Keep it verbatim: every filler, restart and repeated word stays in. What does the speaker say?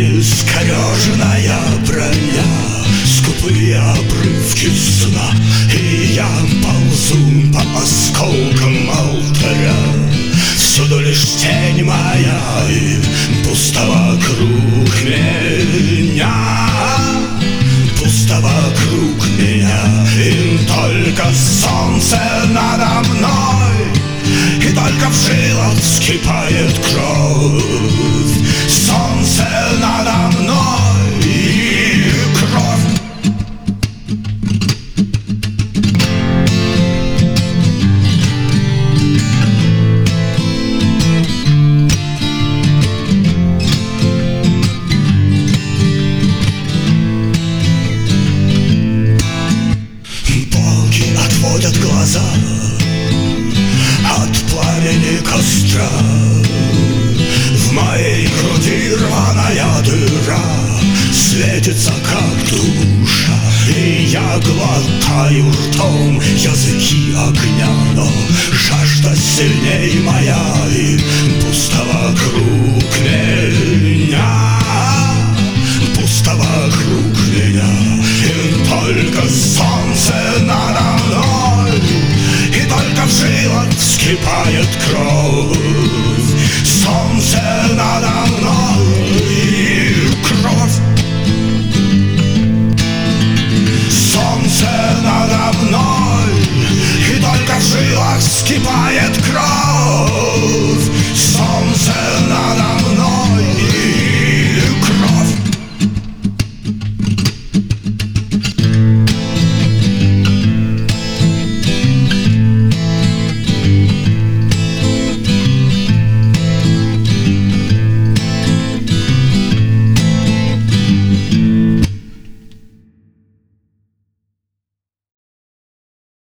Искореженная броня, скупые обрывки сна, и я ползу по осколкам алтаря. Всюду лишь тень моя, и пусто вокруг меня, пусто вокруг меня. И только солнце надо мной, и только в жилах вскипает кровь. Солнце надо мной и кровь. Боги отводят глаза от пламени костра. В моей груди рваная дыра светится, как душа, и я глотаю ртом языки огня. Но жажда сильней моя, и пусто вокруг меня.